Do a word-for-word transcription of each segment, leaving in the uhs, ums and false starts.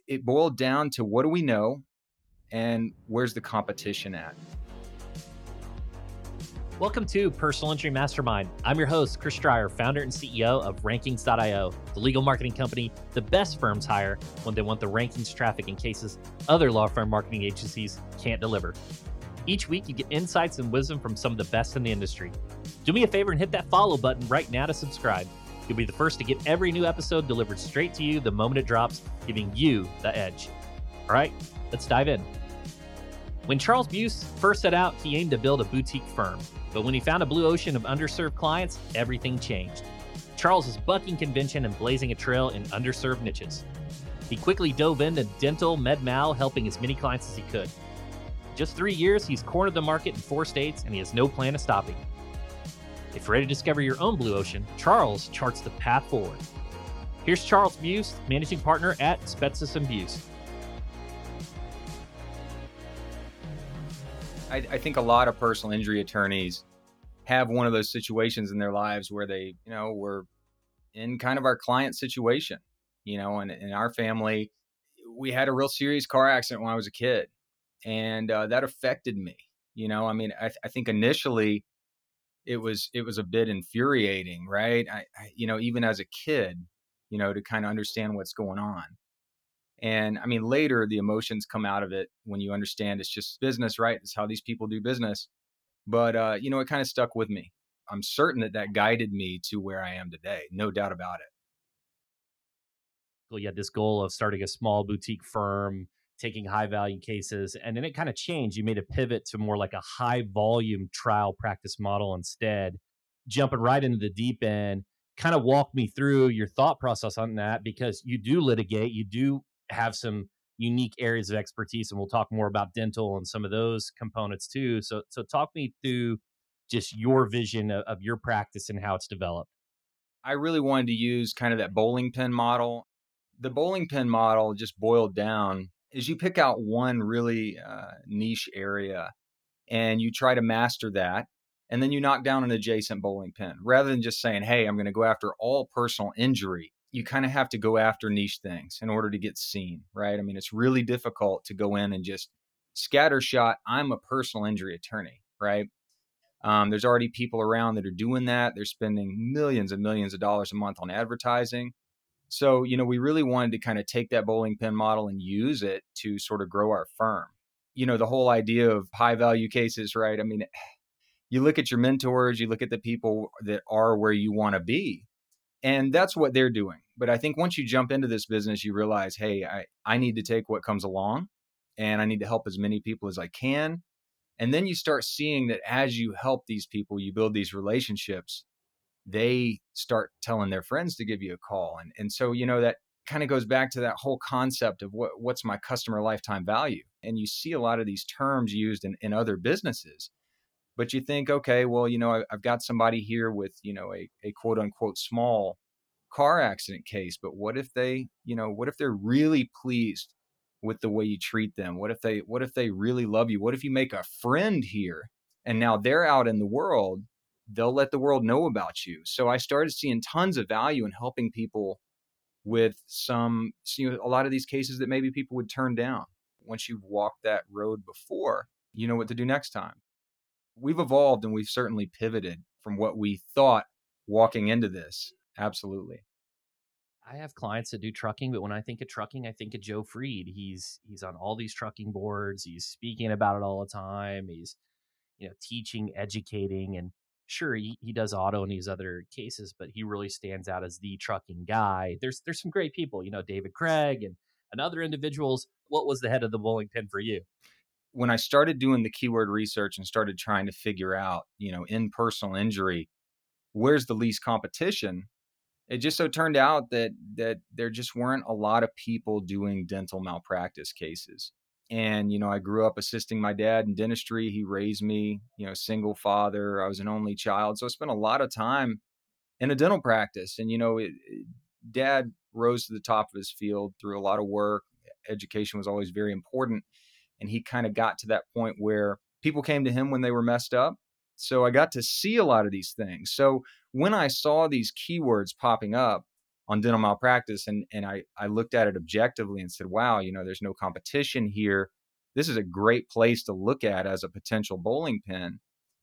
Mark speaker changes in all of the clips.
Speaker 1: it boiled down to what do we know and where's the competition at?
Speaker 2: Welcome to Personal Injury Mastermind. I'm your host, Chris Dreyer, founder and C E O of Rankings dot io, the legal marketing company the best firms hire when they want the rankings traffic in cases other law firm marketing agencies can't deliver. Each week, you get insights and wisdom from some of the best in the industry. Do me a favor and hit that follow button right now to subscribe. You'll be the first to get every new episode delivered straight to you the moment it drops, giving you the edge. All right, let's dive in. When Charles Buse first set out, he aimed to build a boutique firm. But when he found a blue ocean of underserved clients, everything changed. Charles is bucking convention and blazing a trail in underserved niches. He quickly dove into dental, med mal, helping as many clients as he could. Just three years, he's cornered the market in four states, and he has no plan of stopping. If you're ready to discover your own blue ocean, Charles charts the path forward. Here's Charles Buse, managing partner at Spetsis and Buse.
Speaker 1: I, I think a lot of personal injury attorneys have one of those situations in their lives where they, you know, were in kind of our client situation, you know, and in our family, we had a real serious car accident when I was a kid, and uh, that affected me. You know, I mean, I, I think initially it was it was a bit infuriating, right? I, I, you know, even as a kid, you know, to kind of understand what's going on. And I mean, later the emotions come out of it when you understand it's just business, right? It's how these people do business. But, uh, you know, it kind of stuck with me. I'm certain that that guided me to where I am today. No doubt about it.
Speaker 2: Well, you had this goal of starting a small boutique firm, taking high value cases, and then it kind of changed. You made a pivot to more like a high volume trial practice model instead, jumping right into the deep end. Kind of walk me through your thought process on that, because you do litigate, you do have some unique areas of expertise, and we'll talk more about dental and some of those components too. So, so talk me through just your vision of, of your practice and how it's developed.
Speaker 1: I really wanted to use kind of that bowling pin model. The bowling pin model just boiled down is you pick out one really uh, niche area and you try to master that. And then you knock down an adjacent bowling pin rather than just saying, hey, I'm going to go after all personal injury. You kind of have to go after niche things in order to get seen, right? I mean, it's really difficult to go in and just scattershot, I'm a personal injury attorney, right? Um, there's already people around that are doing that. They're spending millions and millions of dollars a month on advertising. So, you know, we really wanted to kind of take that bowling pin model and use it to sort of grow our firm. You know, the whole idea of high value cases, right? I mean, you look at your mentors, you look at the people that are where you want to be, and that's what they're doing. But I think once you jump into this business, you realize, hey, I, I need to take what comes along and I need to help as many people as I can. And then you start seeing that as you help these people, you build these relationships, they start telling their friends to give you a call. And, and so, you know, that kind of goes back to that whole concept of what, what's my customer lifetime value. And you see a lot of these terms used in, in other businesses, but you think, okay, well, you know, I, I've got somebody here with, you know, a, a quote unquote small car accident case, but what if they, you know, what if they're really pleased with the way you treat them? What if they, what if they really love you? What if you make a friend here and now they're out in the world, they'll let the world know about you. So I started seeing tons of value in helping people with some, you know, a lot of these cases that maybe people would turn down. Once you've walked that road before, you know what to do next time. We've evolved and we've certainly pivoted from what we thought walking into this. Absolutely.
Speaker 2: I have clients that do trucking, but when I think of trucking, I think of Joe Freed. He's he's on all these trucking boards. He's speaking about it all the time. He's, you know, teaching, educating, and sure, he, he does auto and these other cases, but he really stands out as the trucking guy. There's there's some great people, you know, David Craig and and other individuals. What was the head of the bowling pin for you?
Speaker 1: When I started doing the keyword research and started trying to figure out, you know, in personal injury, where's the least competition? It just so turned out that that there just weren't a lot of people doing dental malpractice cases. And, you know, I grew up assisting my dad in dentistry. He raised me, you know, single father. I was an only child. So I spent a lot of time in a dental practice. And, you know, it, it- dad rose to the top of his field through a lot of work. Education was always very important. And he kind of got to that point where people came to him when they were messed up. So I got to see a lot of these things. So when I saw these keywords popping up on dental malpractice. And, and I, I looked at it objectively and said, wow, you know, there's no competition here. This is a great place to look at as a potential bowling pin.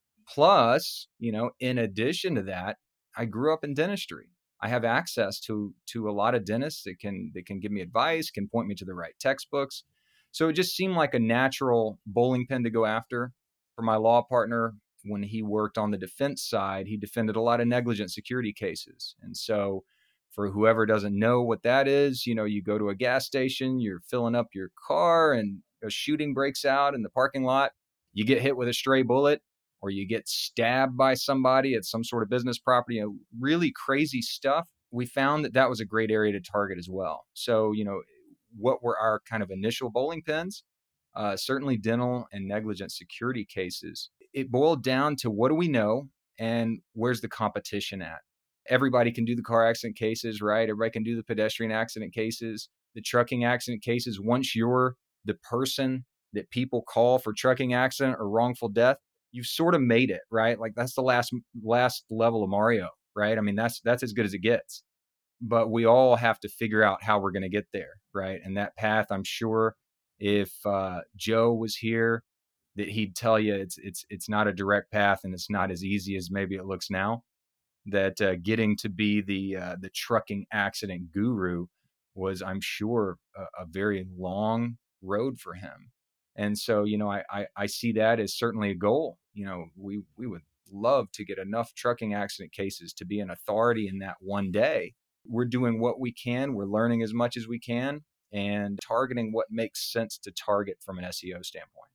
Speaker 1: Plus, you know, in addition to that, I grew up in dentistry. I have access to to a lot of dentists that can that can give me advice, can point me to the right textbooks. So it just seemed like a natural bowling pin to go after. For my law partner, when he worked on the defense side, he defended a lot of negligent security cases. And so for whoever doesn't know what that is, you know, you go to a gas station, you're filling up your car and a shooting breaks out in the parking lot. You get hit with a stray bullet or you get stabbed by somebody at some sort of business property, you know, really crazy stuff. We found that that was a great area to target as well. So, you know, what were our kind of initial bowling pins? Uh, certainly dental and negligent security cases. It boiled down to what do we know and where's the competition at? Everybody can do the car accident cases, right? Everybody can do the pedestrian accident cases, the trucking accident cases. Once you're the person that people call for trucking accident or wrongful death, you've sort of made it, right? Like that's the last last level of Mario, right? I mean, that's that's as good as it gets. But we all have to figure out how we're going to get there, right? And that path, I'm sure, if uh, Joe was here, that he'd tell you it's it's it's not a direct path and it's not as easy as maybe it looks now. That uh, getting to be the uh, the trucking accident guru was, I'm sure, a, a very long road for him. And so, you know, I, I I see that as certainly a goal. You know, we we would love to get enough trucking accident cases to be an authority in that one day. We're doing what we can. We're learning as much as we can and targeting what makes sense to target from an S E O standpoint.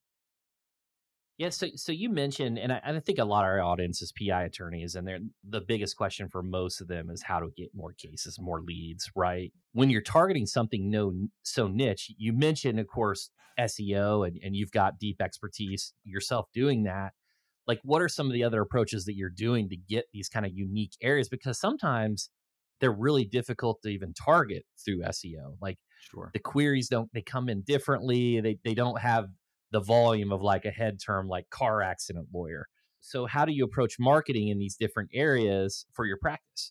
Speaker 2: Yeah, so so you mentioned, and I, I think a lot of our audience is P I attorneys, and they're the biggest question for most of them is how to get more cases, more leads, right? When you're targeting something no so niche, you mentioned, of course, S E O, and, and you've got deep expertise yourself doing that. Like, what are some of the other approaches that you're doing to get these kind of unique areas? Because sometimes they're really difficult to even target through S E O. Like
Speaker 1: Sure.
Speaker 2: the queries don't they come in differently. They they don't have the volume of like a head term like car accident lawyer. So how do you approach marketing in these different areas for your practice?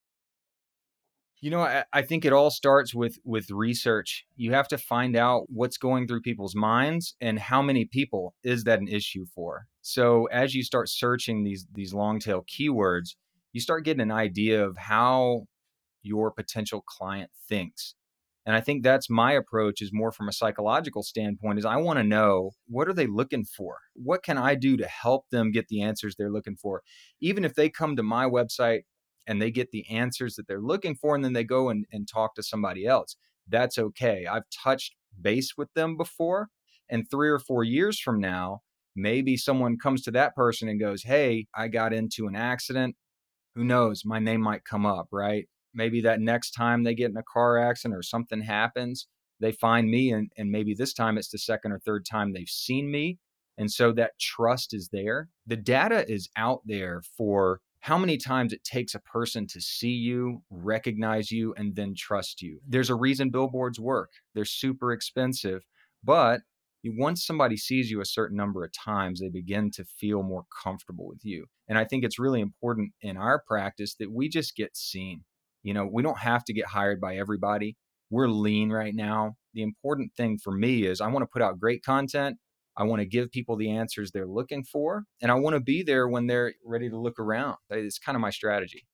Speaker 1: You know, I, I think it all starts with with research. You have to find out what's going through people's minds and how many people is that an issue for. So as you start searching these these long tail keywords, you start getting an idea of how your potential client thinks. And I think that's my approach is more from a psychological standpoint is I want to know what are they looking for? What can I do to help them get the answers they're looking for? Even if they come to my website and they get the answers that they're looking for and then they go and, and talk to somebody else, that's okay. I've touched base with them before. And three or four years from now, maybe someone comes to that person and goes, hey, I got into an accident. Who knows? My name might come up, right? Maybe that next time they get in a car accident or something happens, they find me, and, and maybe this time it's the second or third time they've seen me. And so that trust is there. The data is out there for how many times it takes a person to see you, recognize you, and then trust you. There's a reason billboards work. They're super expensive, but once somebody sees you a certain number of times, they begin to feel more comfortable with you. And I think it's really important in our practice that we just get seen. You know, we don't have to get hired by everybody. We're lean right now. The important thing for me is I want to put out great content. I want to give people the answers they're looking for. And I want to be there when they're ready to look around. It's kind of my strategy.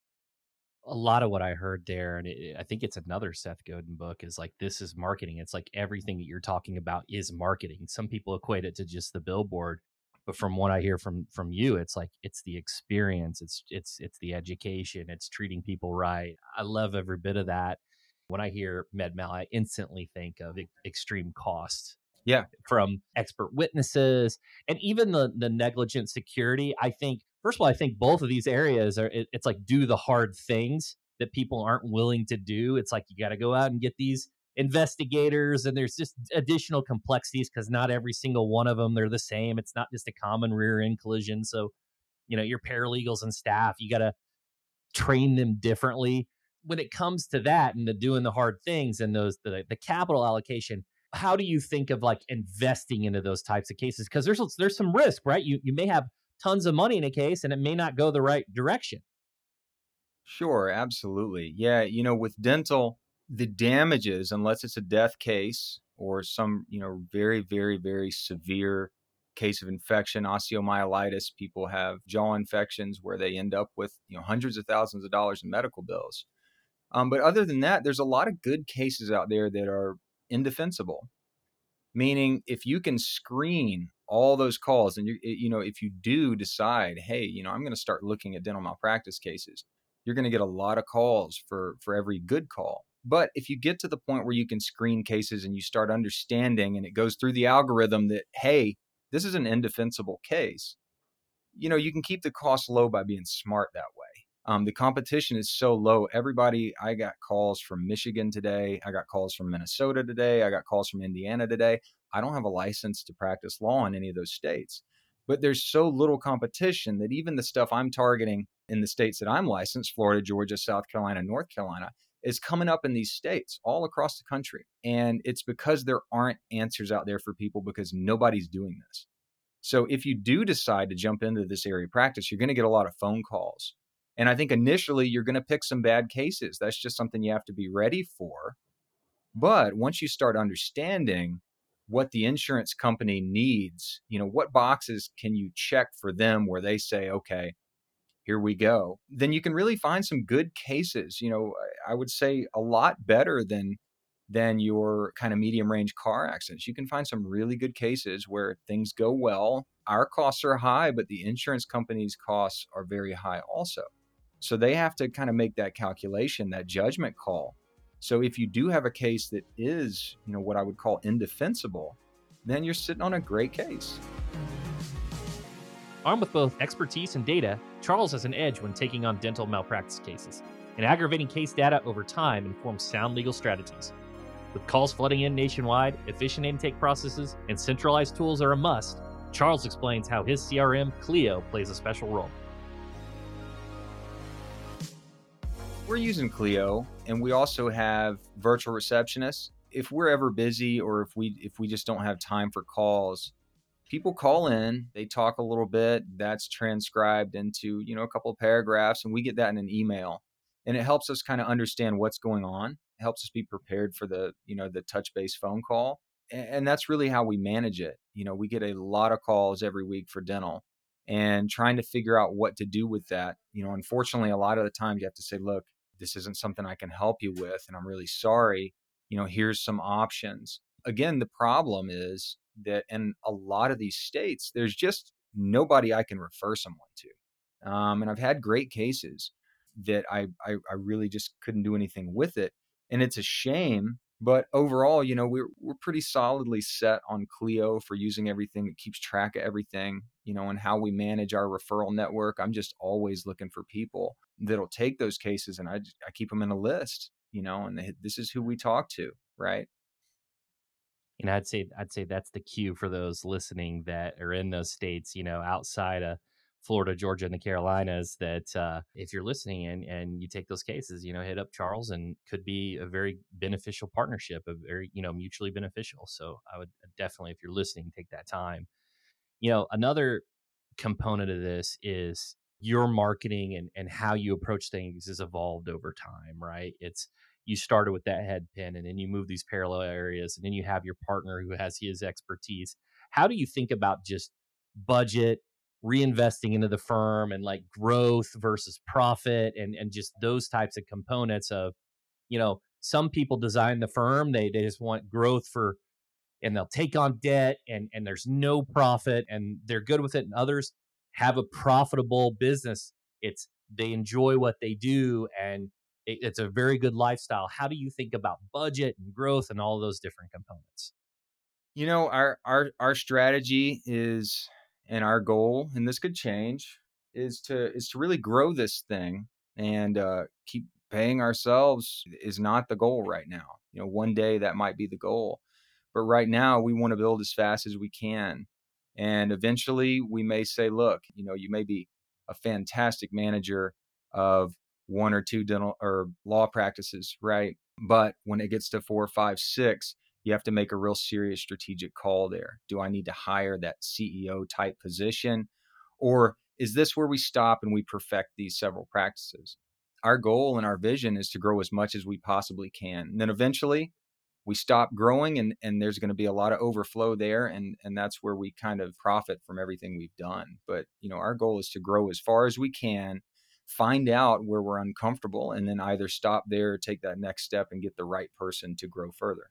Speaker 2: A lot of what I heard there, and it, I think it's another Seth Godin book, is like, this is marketing. It's like everything that you're talking about is marketing. Some people equate it to just the billboard, but from what I hear from from you, it's like it's the experience, it's it's it's the education, it's treating people right. I love every bit of that. When I hear MedMal, I instantly think of e- extreme cost
Speaker 1: Yeah.
Speaker 2: from expert witnesses and even the the negligent security. I think first of all, I think both of these areas are it, it's like do the hard things that people aren't willing to do. It's like you got to go out and get these investigators, and there's just additional complexities because not every single one of them they're the same. It's not just a common rear end collision. So you know your paralegals and staff, you got to train them differently when it comes to that and the doing the hard things and those the, the capital allocation. How do you think of like investing into those types of cases? Because there's there's some risk, right? You you may have tons of money in a case and it may not go the right direction.
Speaker 1: Sure, absolutely. Yeah, you know, with dental, the damages, unless it's a death case or some, you know, very, very, very severe case of infection, osteomyelitis, people have jaw infections where they end up with, you know, hundreds of thousands of dollars in medical bills. Um, but other than that, there's a lot of good cases out there that are indefensible. Meaning, if you can screen all those calls, and you you know, if you do decide, hey, you know, I'm going to start looking at dental malpractice cases, you're going to get a lot of calls for for every good call. But if you get to the point where you can screen cases and you start understanding, and it goes through the algorithm that, hey, this is an indefensible case, you know, you can keep the cost low by being smart that way. Um, the competition is so low. Everybody, I got calls from Michigan today. I got calls from Minnesota today. I got calls from Indiana today. I don't have a license to practice law in any of those states, but there's so little competition that even the stuff I'm targeting in the states that I'm licensed, Florida, Georgia, South Carolina, North Carolina, is coming up in these states all across the country. And it's because there aren't answers out there for people because nobody's doing this. So if you do decide to jump into this area of practice, you're going to get a lot of phone calls. And I think initially you're going to pick some bad cases. That's just something you have to be ready for. But once you start understanding what the insurance company needs, you know, what boxes can you check for them where they say, okay, here we go, then you can really find some good cases. You know, I would say a lot better than than your kind of medium range car accidents. You can find some really good cases where things go well. Our costs are high, but the insurance company's costs are very high also. So they have to kind of make that calculation, that judgment call. So if you do have a case that is, you know, what I would call indefensible, then you're sitting on a great case.
Speaker 2: Armed with both expertise and data, Charles has an edge when taking on dental malpractice cases. And aggravating case data over time informs sound legal strategies. With calls flooding in nationwide, efficient intake processes, and centralized tools are a must, Charles explains how his C R M, Clio, plays a special role.
Speaker 1: We're using Clio, and we also have virtual receptionists. If we're ever busy or if we if we just don't have time for calls, people call in, they talk a little bit, that's transcribed into, you know, a couple of paragraphs, and we get that in an email. And it helps us kind of understand what's going on. It helps us be prepared for the, you know, the touch base phone call. And that's really how we manage it. You know, we get a lot of calls every week for dental and trying to figure out what to do with that. You know, unfortunately, a lot of the times you have to say, look, this isn't something I can help you with, and I'm really sorry. You know, here's some options. Again, the problem is that in a lot of these states, there's just nobody I can refer someone to. Um, and I've had great cases that I, I I really just couldn't do anything with it, and it's a shame. But overall, you know, we're we're pretty solidly set on Clio for using everything that keeps track of everything, you know, and how we manage our referral network. I'm just always looking for people that'll take those cases, and I just, I keep them in a list, you know, and they, this is who we talk to, right?
Speaker 2: And I'd say I'd say that's the cue for those listening that are in those states, you know, outside of Florida, Georgia, and the Carolinas. That uh, if you're listening and and you take those cases, you know, hit up Charles, and could be a very beneficial partnership, a very you know mutually beneficial. So I would definitely, if you're listening, take that time. You know, another component of this is your marketing and and how you approach things has evolved over time, right? It's you started with that head pin and then you move these parallel areas and then you have your partner who has his expertise. How do you think about just budget, reinvesting into the firm and like growth versus profit and and just those types of components of, you know, some people design the firm, they they just want growth for and they'll take on debt and and there's no profit and they're good with it and others have a profitable business. It's they enjoy what they do and it, it's a very good lifestyle. How do you think about budget and growth and all those different components?
Speaker 1: You know, our our our strategy is, and our goal, and this could change, is to is to really grow this thing and uh, keep paying ourselves is not the goal right now. You know, one day that might be the goal, but right now we want to build as fast as we can, and eventually we may say, look, you know, you may be a fantastic manager of one or two dental or law practices, right? But when it gets to four, five, six, you have to make a real serious strategic call there. Do I need to hire that C E O type position? Or is this where we stop and we perfect these several practices? our goal and our vision is to grow as much as we possibly can. And then eventually we stop growing and, and there's going to be a lot of overflow there. And, and that's where we kind of profit from everything we've done. But, you know, our goal is to grow as far as we can, find out where we're uncomfortable, and then either stop there or take that next step and get the right person to grow further.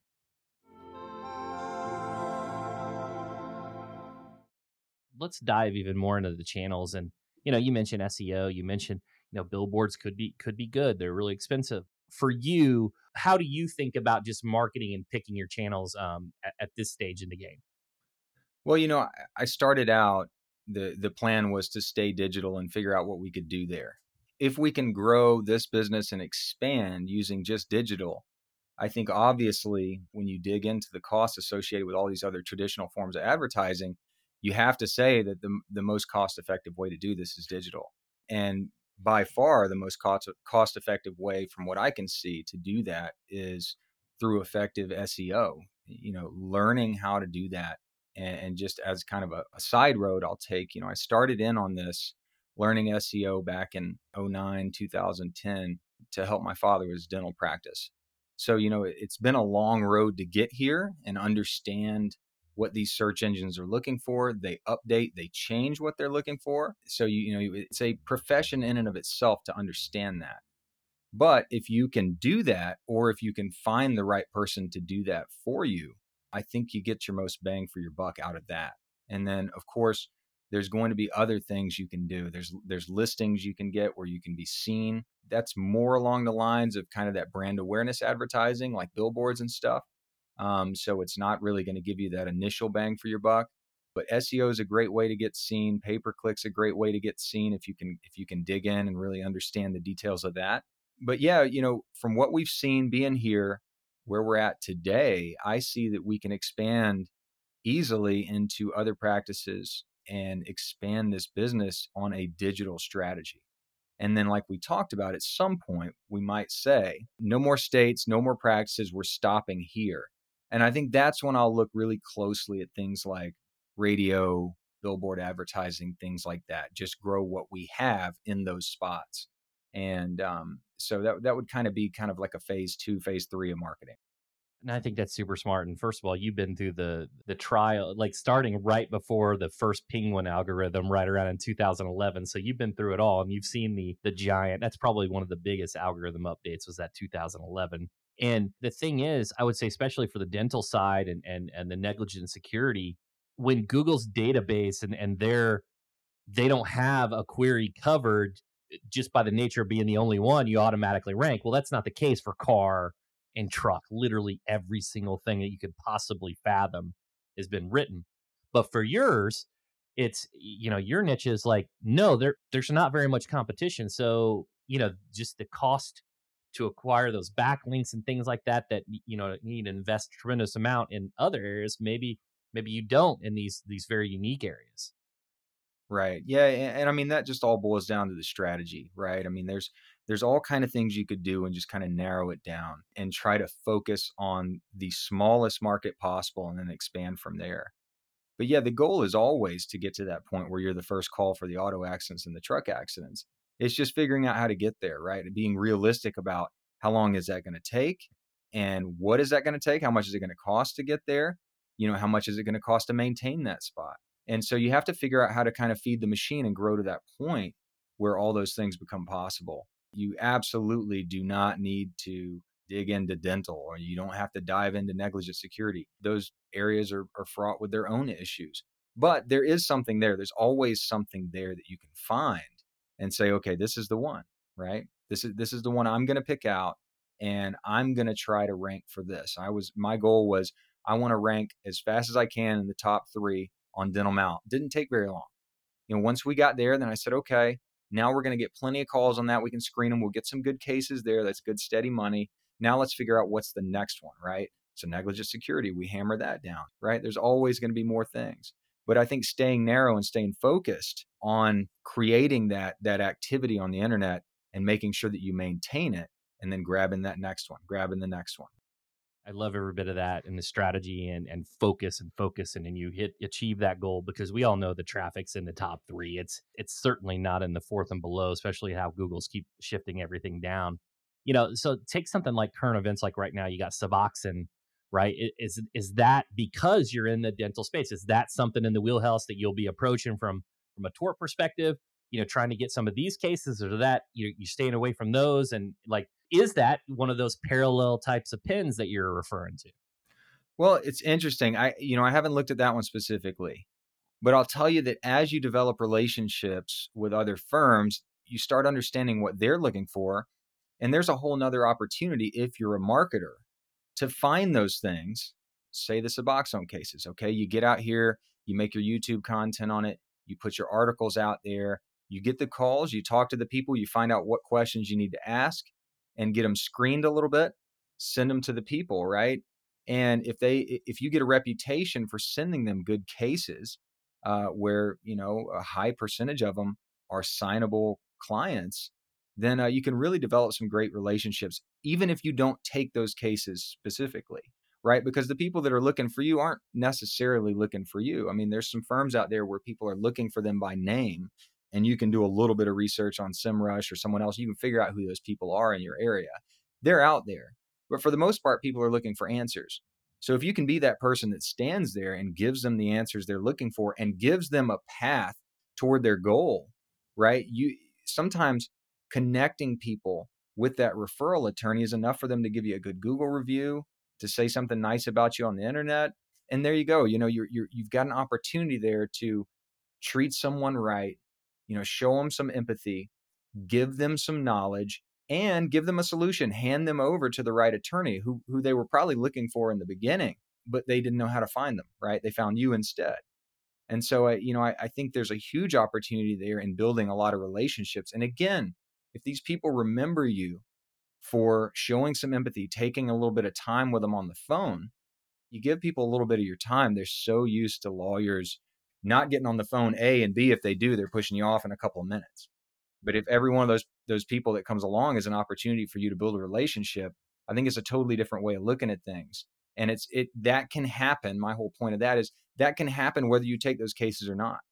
Speaker 2: Let's dive even more into the channels. And, you know, you mentioned S E O, you mentioned, you know, billboards could be, could be good. They're really expensive. For you, how do you think about just marketing and picking your channels um, at, at this stage in the game?
Speaker 1: Well, you know, I, I started out, the the plan was to stay digital and figure out what we could do there. If we can grow this business and expand using just digital, I think obviously when you dig into the costs associated with all these other traditional forms of advertising, you have to say that the the most cost effective way to do this is digital. And by far the most cost cost effective way from what I can see to do that is through effective S E O. You know, learning how to do that. And, and just as kind of a, a side road, I'll take, you know, I started in on this learning S E O back in oh nine, two thousand ten to help my father with his dental practice. So, you know, it- it's been a long road to get here and understand what these search engines are looking for. They update, they change what they're looking for. So, you, you know, it's a profession in and of itself to understand that. But if you can do that, or if you can find the right person to do that for you, I think you get your most bang for your buck out of that. And then, of course, there's going to be other things you can do. There's there's listings you can get where you can be seen. That's more along the lines of kind of that brand awareness advertising, like billboards and stuff. Um, so it's not really going to give you that initial bang for your buck. But S E O is a great way to get seen. Pay per click's a great way to get seen if you can if you can dig in and really understand the details of that. But yeah, you know, from what we've seen being here, where we're at today, I see that we can expand easily into other practices and expand this business on a digital strategy. And then, like we talked about, at some point, we might say, no more states, no more practices, we're stopping here. And I think that's when I'll look really closely at things like radio, billboard advertising, things like that. Just grow what we have in those spots. And um, so that, that would kind of be kind of like a phase two, phase three of marketing.
Speaker 2: And I think that's super smart. And first of all, you've been through the the trial, like starting right before the first Penguin algorithm, right around in two thousand eleven. So you've been through it all, and you've seen the the giant. That's probably one of the biggest algorithm updates was that two thousand eleven. And the thing is, I would say, especially for the dental side and and and the negligent security, when Google's database and and their they don't have a query covered just by the nature of being the only one, you automatically rank. Well, that's not the case for car and truck. Literally every single thing that you could possibly fathom has been written. But for yours, it's you know your niche is like no, there there's not very much competition. So you know just the cost to acquire those backlinks and things like that that you know need to invest a tremendous amount in other areas. Maybe maybe you don't in these these very unique areas.
Speaker 1: Right. Yeah, and, and I mean that just all boils down to the strategy, right? I mean there's there's all kind of things you could do and just kind of narrow it down and try to focus on the smallest market possible and then expand from there. But yeah, the goal is always to get to that point where you're the first call for the auto accidents and the truck accidents. It's just figuring out how to get there, right? And being realistic about how long is that going to take and what is that going to take? How much is it going to cost to get there? You know, how much is it going to cost to maintain that spot? And so you have to figure out how to kind of feed the machine and grow to that point where all those things become possible. You absolutely do not need to dig into dental, or you don't have to dive into negligent security. Those areas are, are fraught with their own issues. But there is something there. There's always something there that you can find and say, okay, this is the one, right? This is this is the one I'm going to pick out, and I'm going to try to rank for this. I was my goal was I want to rank as fast as I can in the top three on Dental Mount. Didn't take very long. You know, once we got there, then I said, okay, now we're going to get plenty of calls on that. We can screen them. We'll get some good cases there. That's good, steady money. Now let's figure out what's the next one, right? So negligent security, we hammer that down, right? There's always going to be more things. But I think staying narrow and staying focused on creating that that activity on the internet and making sure that you maintain it and then grabbing that next one, grabbing the next one.
Speaker 2: I love every bit of that and the strategy and and focus and focus and then you hit achieve that goal because we all know the traffic's in the top three. It's it's certainly not in the fourth and below, especially how Google's keep shifting everything down. You know, so take something like current events, like right now, you got Suboxone, right? I- Is is that because you're in the dental space? Is that something in the wheelhouse that you'll be approaching from from a tort perspective? You know, trying to get some of these cases, or that you you staying away from those, and like, is that one of those parallel types of pins that you're referring to?
Speaker 1: Well, it's interesting. I, you know, I haven't looked at that one specifically, but I'll tell you that as you develop relationships with other firms, you start understanding what they're looking for. And there's a whole nother opportunity if you're a marketer to find those things, say the Suboxone cases. Okay. You get out here, you make your YouTube content on it, you put your articles out there, you get the calls, you talk to the people, you find out what questions you need to ask and get them screened a little bit, send them to the people, right? And if they, if you get a reputation for sending them good cases, uh, where, you know, a high percentage of them are signable clients, then uh, you can really develop some great relationships, even if you don't take those cases specifically, right? Because the people that are looking for you aren't necessarily looking for you. I mean, there's some firms out there where people are looking for them by name, and you can do a little bit of research on SEMrush or someone else. You can figure out who those people are in your area. They're out there. But for the most part, people are looking for answers. So if you can be that person that stands there and gives them the answers they're looking for and gives them a path toward their goal, right? You sometimes connecting people with that referral attorney is enough for them to give you a good Google review, to say something nice about you on the internet. And there you go. You know, you're, you're, you've got an opportunity there to treat someone right, you know, show them some empathy, give them some knowledge, and give them a solution. Hand them over to the right attorney who, who they were probably looking for in the beginning, but they didn't know how to find them, right? They found you instead. And so, I, you know, I, I think there's a huge opportunity there in building a lot of relationships. And again, if these people remember you for showing some empathy, taking a little bit of time with them on the phone, you give people a little bit of your time. They're so used to lawyers not getting on the phone, A, and B, if they do, they're pushing you off in a couple of minutes. But if every one of those those people that comes along is an opportunity for you to build a relationship, I think it's a totally different way of looking at things. And it's it that can happen. My whole point of that is that can happen whether you take those cases or not.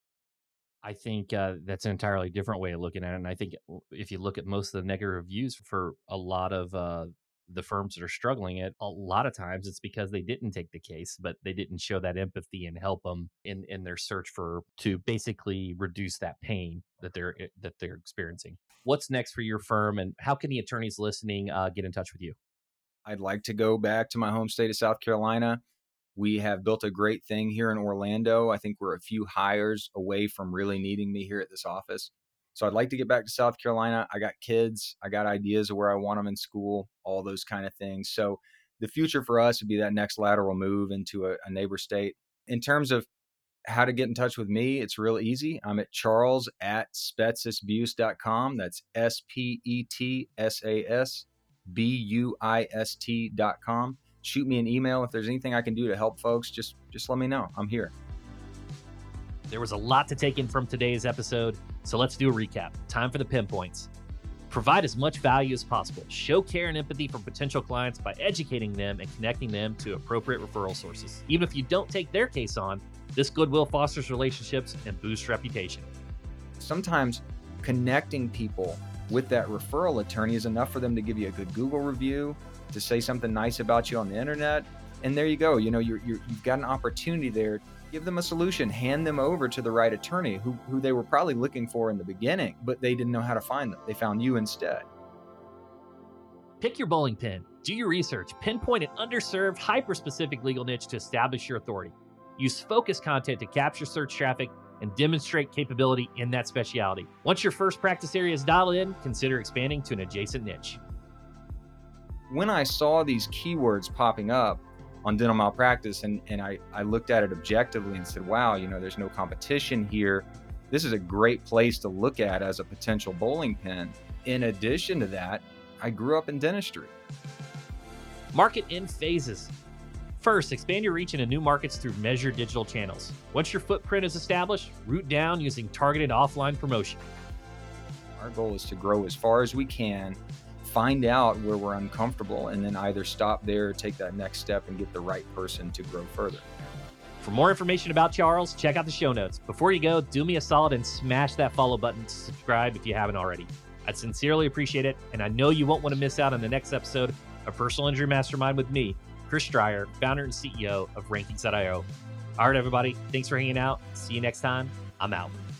Speaker 2: I think uh, that's an entirely different way of looking at it. And I think if you look at most of the negative reviews for a lot of uh, the firms that are struggling, it a lot of times it's because they didn't take the case, but they didn't show that empathy and help them in in their search for to basically reduce that pain that they're eh, that they're experiencing. What's next for your firm, and how can the attorneys listening uh, get in touch with you?
Speaker 1: I'd like to go back to my home state of South Carolina. We have built a great thing here in Orlando. I think we're a few hires away from really needing me here at this office. So I'd like to get back to South Carolina. I got kids. I got ideas of where I want them in school, all those kind of things. So the future for us would be that next lateral move into a, a neighbor state. In terms of how to get in touch with me, it's real easy. I'm at charles at spetsasbuse dot com. That's S P E T S A S B U I S T dot com. Shoot me an email. If there's anything I can do to help folks, just just let me know. I'm here.
Speaker 2: There was a lot to take in from today's episode, so let's do a recap. Time for the pinpoints. Provide as much value as possible. Show care and empathy for potential clients by educating them and connecting them to appropriate referral sources. Even if you don't take their case on, this goodwill fosters relationships and boosts reputation.
Speaker 1: Sometimes connecting people with that referral attorney is enough for them to give you a good Google review, to say something nice about you on the internet. And there you go. You know, you're, you're, you've got an opportunity there. Give them a solution. Hand them over to the right attorney who, who they were probably looking for in the beginning, but they didn't know how to find them. They found you instead.
Speaker 2: Pick your bowling pin. Do your research. Pinpoint an underserved, hyper-specific legal niche to establish your authority. Use focused content to capture search traffic and demonstrate capability in that specialty. Once your first practice area is dialed in, consider expanding to an adjacent niche.
Speaker 1: When I saw these keywords popping up on dental malpractice, and, and I, I looked at it objectively and said, wow, you know, there's no competition here. This is a great place to look at as a potential bowling pin. In addition to that, I grew up in dentistry.
Speaker 2: Market in phases. First, expand your reach into new markets through measured digital channels. Once your footprint is established, root down using targeted offline promotion.
Speaker 1: Our goal is to grow as far as we can find out where we're uncomfortable, and then either stop there or take that next step and get the right person to grow further.
Speaker 2: For more information about Charles, check out the show notes. Before you go, do me a solid and smash that follow button to subscribe if you haven't already. I'd sincerely appreciate it, and I know you won't want to miss out on the next episode of Personal Injury Mastermind with me, Chris Dreyer, founder and C E O of Rankings dot i o. All right, everybody, thanks for hanging out. See you next time. I'm out.